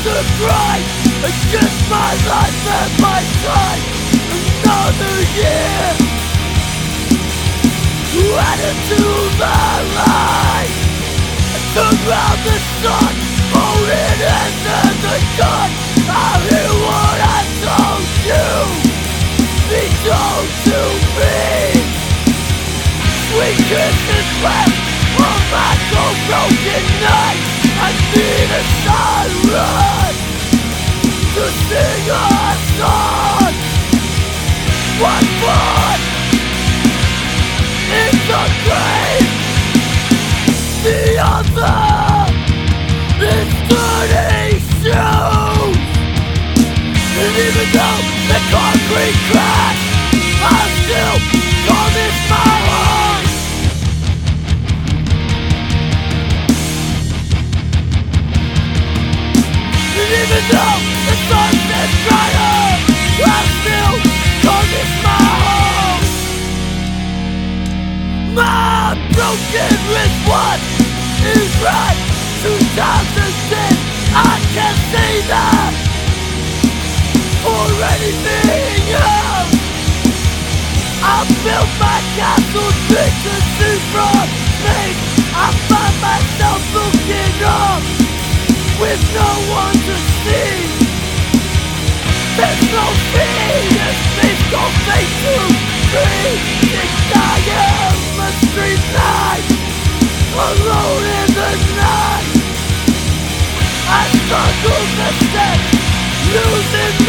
to cry against my life and my time. Another year added to my life. I turn round the sun, holding hands and the gun. I hear what I told you, be told to me. Sweet kisses left on my cold broken night. I need a siren to sing a song. One foot in the grave, the other is dirty shoes. And even though the concrete cracks, I still call this my home. And even though the sun sets brighter, I still call this my home. My broken wrist, what is right? 2006, I can't say that or anything else. I built my castle big to see from space. I find myself looking up with no one to see. There's no fee, this space goes fade to free. I am a street light, alone in the night. I struggle to step, losing